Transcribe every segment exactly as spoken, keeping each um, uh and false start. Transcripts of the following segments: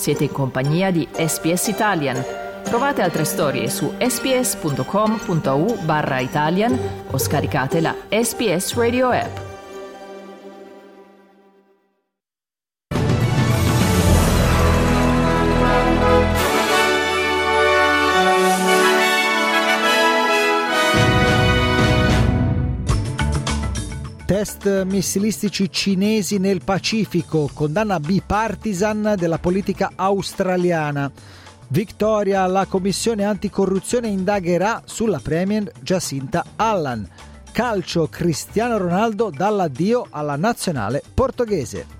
Siete in compagnia di S B S Italian. Trovate altre storie su sbs.com.au barra Italian o scaricate la S B S Radio app. Test missilistici cinesi nel Pacifico, condanna bipartisan della politica australiana. Victoria, la commissione anticorruzione indagherà sulla premier Jacinta Ardern. Calcio, Cristiano Ronaldo dà l'addio alla nazionale portoghese.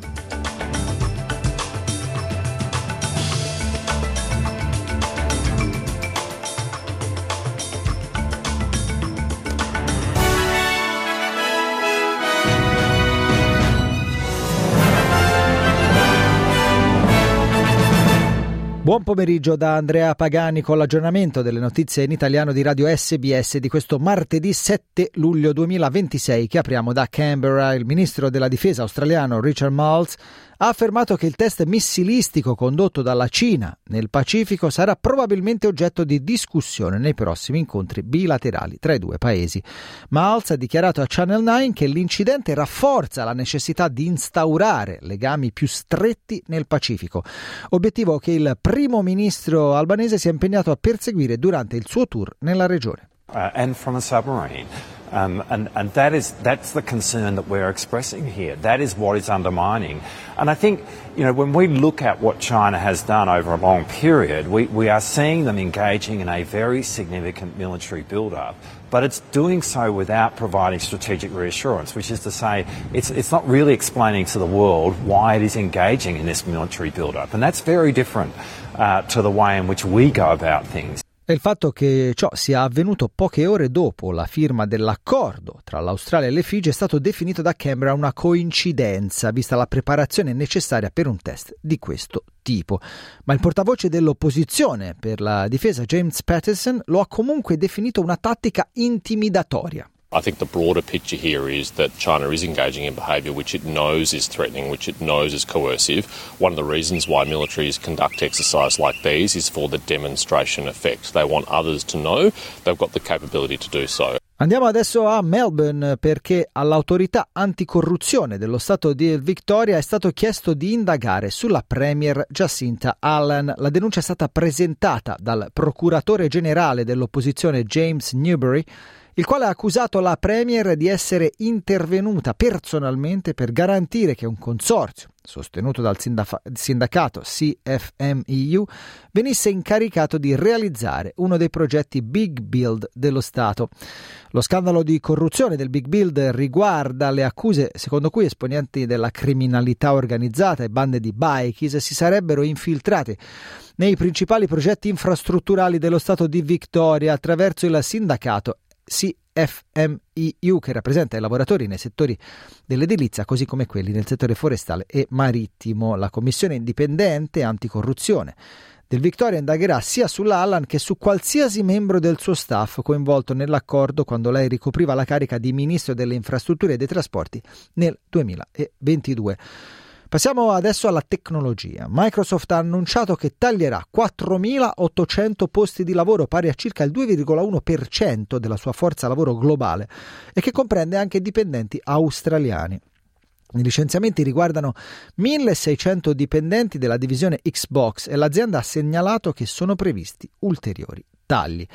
Buon pomeriggio da Andrea Pagani con l'aggiornamento delle notizie in italiano di Radio S B S di questo martedì sette luglio duemilaventisei, che apriamo da Canberra. Il ministro della difesa australiano Richard Marles ha affermato che il test missilistico condotto dalla Cina nel Pacifico sarà probabilmente oggetto di discussione nei prossimi incontri bilaterali tra i due paesi. Marles ha dichiarato a Channel nove che l'incidente rafforza la necessità di instaurare legami più stretti nel Pacifico, obiettivo che il primo ministro albanese si è impegnato a perseguire durante il suo tour nella regione. Uh, and from a submarine. Um, and, and that is, that's the concern that we're expressing here. That is what is undermining. And I think, you know, when we look at what China has done over a long period, we, we are seeing them engaging in a very significant military build-up. But it's doing so without providing strategic reassurance, which is to say it's, it's not really explaining to the world why it is engaging in this military build-up. And that's very different uh, to the way in which we go about things. E il fatto che ciò sia avvenuto poche ore dopo la firma dell'accordo tra l'Australia e le Figi è stato definito da Canberra una coincidenza, vista la preparazione necessaria per un test di questo tipo. Ma il portavoce dell'opposizione per la difesa, James Paterson, lo ha comunque definito una tattica intimidatoria. I think the broader picture here is that China is engaging in behaviour which it knows is threatening, which it knows is coercive. One of the reasons why militaries conduct exercises like these is for the demonstration effect. They want others to know they've got the capability to do so. Andiamo adesso a Melbourne, perché all'autorità anticorruzione dello Stato di Victoria è stato chiesto di indagare sulla premier Jacinta Ardern. La denuncia è stata presentata dal procuratore generale dell'opposizione James Newbury, il quale ha accusato la premier di essere intervenuta personalmente per garantire che un consorzio sostenuto dal sindafa- sindacato C F M E U venisse incaricato di realizzare uno dei progetti Big Build dello Stato. Lo scandalo di corruzione del Big Build riguarda le accuse secondo cui esponenti della criminalità organizzata e bande di bikies si sarebbero infiltrati nei principali progetti infrastrutturali dello Stato di Victoria attraverso il sindacato C F M E U, che rappresenta i lavoratori nei settori dell'edilizia così come quelli nel settore forestale e marittimo. La commissione indipendente anticorruzione del Victoria indagherà sia sulla Ardern che su qualsiasi membro del suo staff coinvolto nell'accordo quando lei ricopriva la carica di ministro delle infrastrutture e dei trasporti nel duemilaventidue. Passiamo adesso alla tecnologia. Microsoft ha annunciato che taglierà quattromilaottocento posti di lavoro, pari a circa il due virgola uno per cento della sua forza lavoro globale, e che comprende anche dipendenti australiani. I licenziamenti riguardano milleseicento dipendenti della divisione Xbox e l'azienda ha segnalato che sono previsti ulteriori tagli.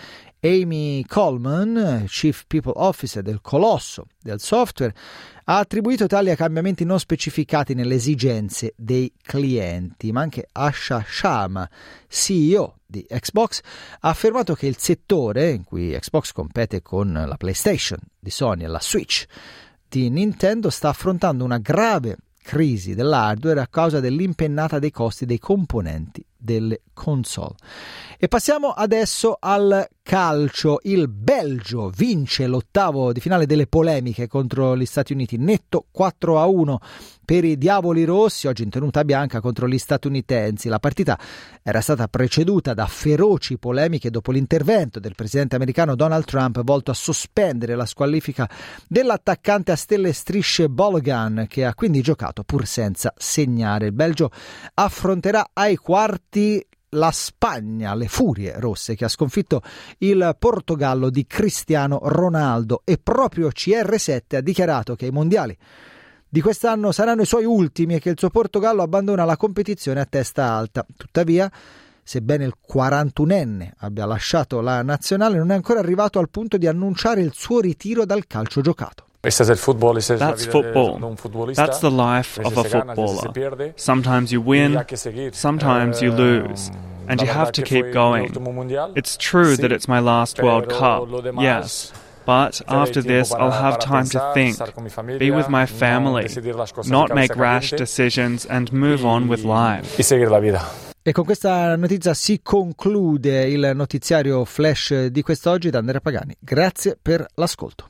Amy Coleman, Chief People Officer del colosso del software, ha attribuito tali a cambiamenti non specificati nelle esigenze dei clienti, ma anche Asha Sharma, C E O di Xbox, ha affermato che il settore in cui Xbox compete con la PlayStation di Sony e la Switch di Nintendo sta affrontando una grave crisi dell'hardware a causa dell'impennata dei costi dei componenti delle console. E passiamo adesso al calcio, il Belgio vince l'ottavo di finale delle polemiche contro gli Stati Uniti, netto quattro a uno per i Diavoli Rossi, oggi in tenuta bianca contro gli statunitensi. La partita era stata preceduta da feroci polemiche dopo l'intervento del presidente americano Donald Trump volto a sospendere la squalifica dell'attaccante a stelle strisce Balogun, che ha quindi giocato pur senza segnare. Il Belgio affronterà ai quarti la Spagna, le Furie Rosse, che ha sconfitto il Portogallo di Cristiano Ronaldo, e proprio C R sette ha dichiarato che i mondiali di quest'anno saranno i suoi ultimi e che il suo Portogallo abbandona la competizione a testa alta. Tuttavia, sebbene il quarantunenne abbia lasciato la nazionale, non è ancora arrivato al punto di annunciare il suo ritiro dal calcio giocato. That's football. That's the life of a footballer. Sometimes you win, sometimes you lose, and you have to keep going. It's true that it's my last World Cup, yes, but after this I'll have time to think, be with my family, not make rash decisions and move on with life. E con questa notizia si conclude il notiziario flash di quest'oggi. Da Andrea Pagani, grazie per l'ascolto.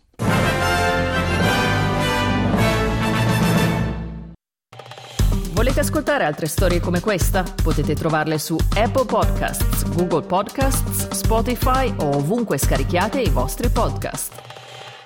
Volete ascoltare altre storie come questa? Potete trovarle su Apple Podcasts, Google Podcasts, Spotify o ovunque scarichiate i vostri podcast.